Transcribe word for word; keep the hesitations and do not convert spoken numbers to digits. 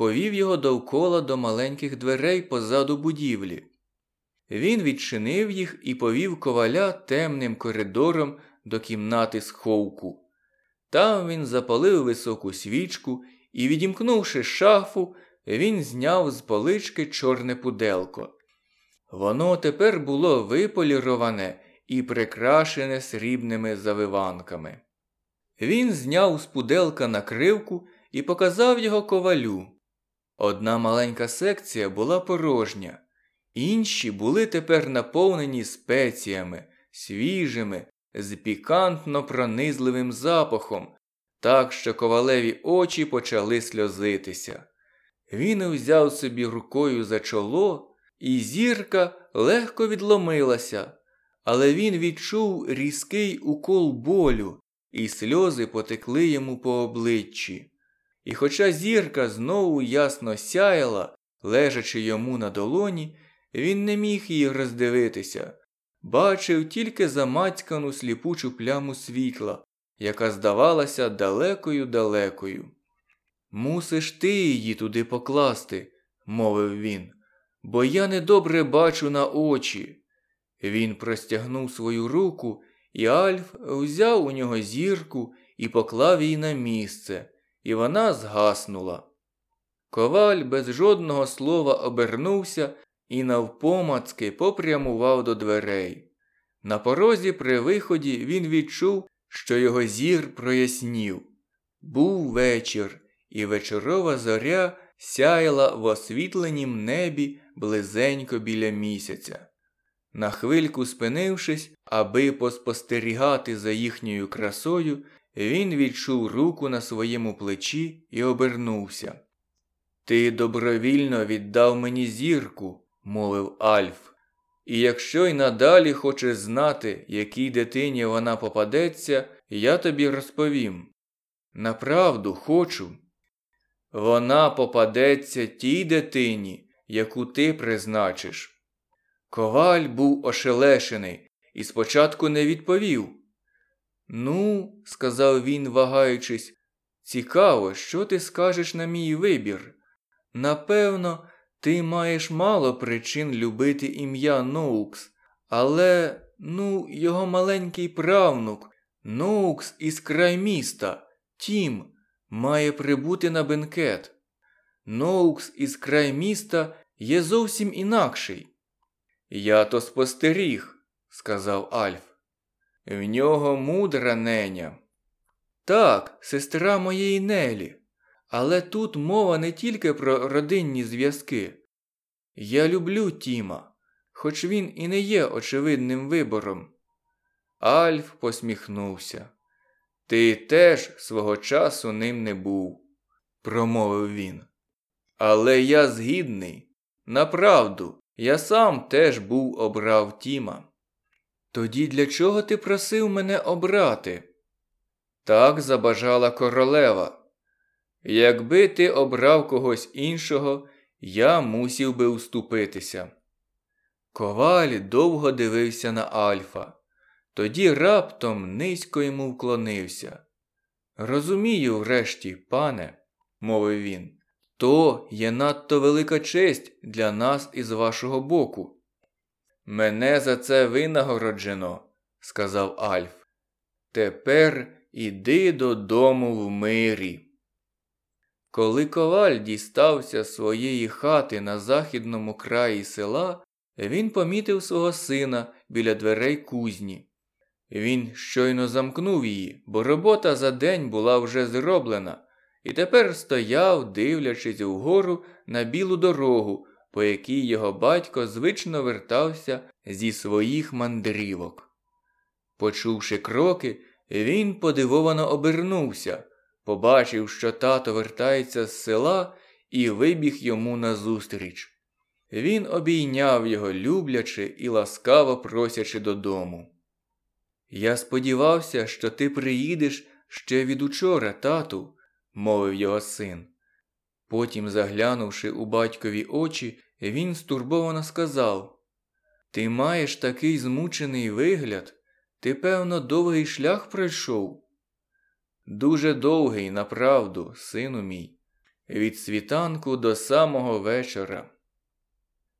повів його довкола до маленьких дверей позаду будівлі. Він відчинив їх і повів коваля темним коридором до кімнати сховку. Там він запалив високу свічку і, відімкнувши шафу, він зняв з полички чорне пуделко. Воно тепер було виполіроване і прикрашене срібними завиванками. Він зняв з пуделка накривку і показав його ковалю. Одна маленька секція була порожня, інші були тепер наповнені спеціями, свіжими, з пікантно-пронизливим запахом, так що ковалеві очі почали сльозитися. Він узяв собі рукою за чоло, і зірка легко відломилася, але він відчув різкий укол болю, і сльози потекли йому по обличчі. І хоча зірка знову ясно сяяла, лежачи йому на долоні, він не міг її роздивитися. Бачив тільки замацькану сліпучу пляму світла, яка здавалася далекою-далекою. «Мусиш ти її туди покласти», – мовив він, – «бо я недобре бачу на очі». Він простягнув свою руку, і Альф взяв у нього зірку і поклав її на місце, і вона згаснула. Коваль без жодного слова обернувся і навпомацки попрямував до дверей. На порозі при виході він відчув, що його зір прояснів. Був вечір, і вечорова зоря сяяла в освітленім небі близенько біля місяця. На хвильку спинившись, аби поспостерігати за їхньою красою, він відчув руку на своєму плечі і обернувся. «Ти добровільно віддав мені зірку», – мовив Альф. «І якщо й надалі хочеш знати, якій дитині вона попадеться, я тобі розповім. Направду хочу. Вона попадеться тій дитині, яку ти призначиш». Коваль був ошелешений і спочатку не відповів. «Ну, – сказав він, вагаючись, – цікаво, що ти скажеш на мій вибір. Напевно, ти маєш мало причин любити ім'я Ноукс, але, ну, його маленький правнук, Ноукс із край міста, Тім, має прибути на бенкет. Ноукс із край міста є зовсім інакший». «Я то спостеріг», – сказав Альф. «В нього мудра неня». «Так, сестра моєї Нелі. Але тут мова не тільки про родинні зв'язки. Я люблю Тіма, хоч він і не є очевидним вибором». Альф посміхнувся. «Ти теж свого часу ним не був», – промовив він. «Але я згідний. Направду, я сам теж був обрав Тіма». «Тоді для чого ти просив мене обрати?» «Так забажала королева. Якби ти обрав когось іншого, я мусів би уступитися». Коваль довго дивився на Альфа. Тоді раптом низько йому вклонився. «Розумію врешті, пане», – мовив він, – «то є надто велика честь для нас із вашого боку». «Мене за це винагороджено», – сказав Альф. «Тепер іди додому в мирі». Коли Коваль дістався своєї хати на західному краї села, він помітив свого сина біля дверей кузні. Він щойно замкнув її, бо робота за день була вже зроблена, і тепер стояв, дивлячись вгору на білу дорогу, по якій його батько звично вертався зі своїх мандрівок. Почувши кроки, він подивовано обернувся, побачив, що тато вертається з села, і вибіг йому назустріч. Він обійняв його люблячи і ласкаво просячи додому. «Я сподівався, що ти приїдеш ще від учора, тату», – мовив його син. Потім, заглянувши у батькові очі, він стурбовано сказав: «Ти маєш такий змучений вигляд. Ти, певно, довгий шлях пройшов?» «Дуже довгий, направду, сину мій. від світанку до самого вечора.